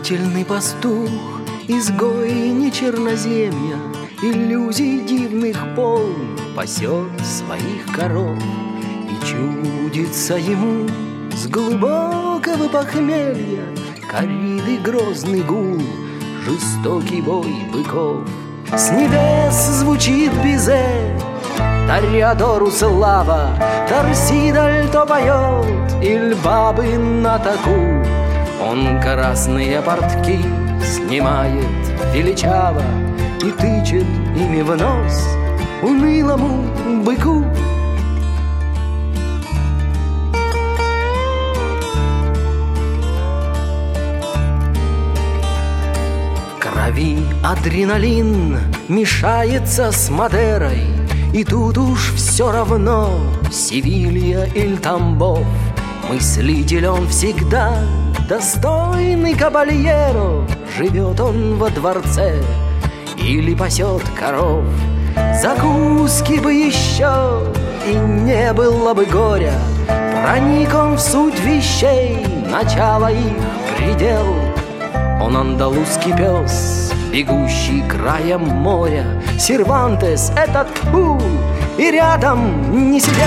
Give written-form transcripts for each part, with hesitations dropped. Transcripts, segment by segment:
Мечтательный пастух, изгой не черноземья, иллюзий дивных полн, пасет своих коров. И чудится ему с глубокого похмелья кориды грозный гул, жестокий бой быков. С небес звучит бизе, Тореадору слава, Торсидаль то поет, иль бабы на таку. Он красные портки снимает величаво и тычет ими в нос унылому быку. В крови адреналин мешается с Мадерой, и тут уж все равно Севилья или Тамбов. Мыслитель он всегда достойный кабальеро, живет он во дворце или пасет коров. Закуски бы еще, и не было бы горя, проник он в суть вещей, начало их предел. Он андалузский пес, бегущий краем моря, Сервантес этот тьфу, и рядом не сидел.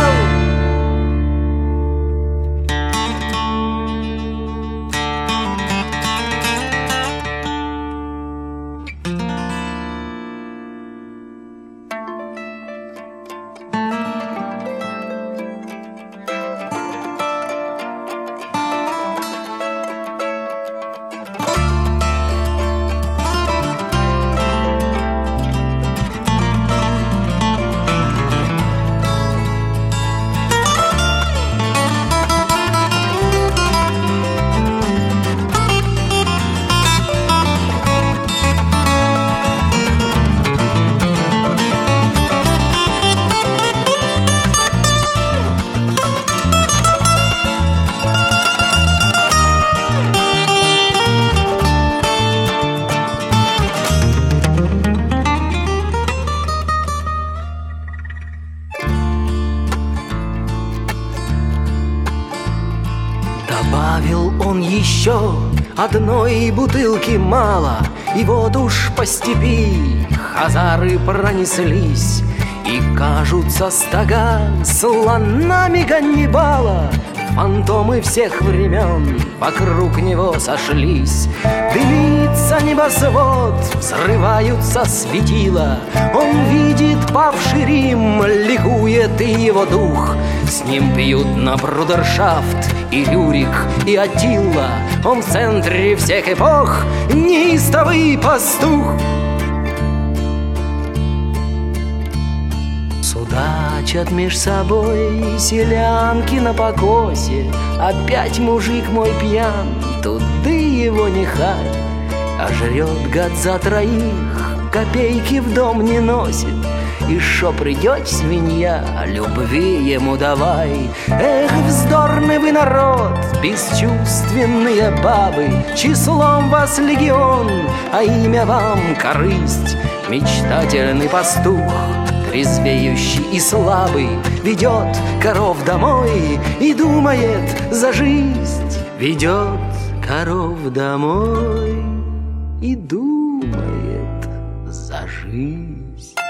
Добавил он еще одной бутылки мало, и вот уж по степи хазары пронеслись, и кажутся стога слонами Ганнибала. Фантомы всех времен вокруг него сошлись. Дымится небосвод, взрываются светила. Он видит павший Рим, ликует и его дух. С ним пьют на брудершафт и Рюрик, и Аттила. Он в центре всех эпох, неистовый пастух. Судачат меж собой селянки на покосе. Опять мужик мой пьян, туды его нехай. А жрет гад за троих, копейки в дом не носит. И шо придет свинья, любви ему давай. Эх, вздорный вы народ, бесчувственные бабы, числом вас легион, а имя вам корысть. Мечтательный пастух, трезвеющий и слабый, ведет коров домой и думает за жизнь. Ведет коров домой и думает за жизнь.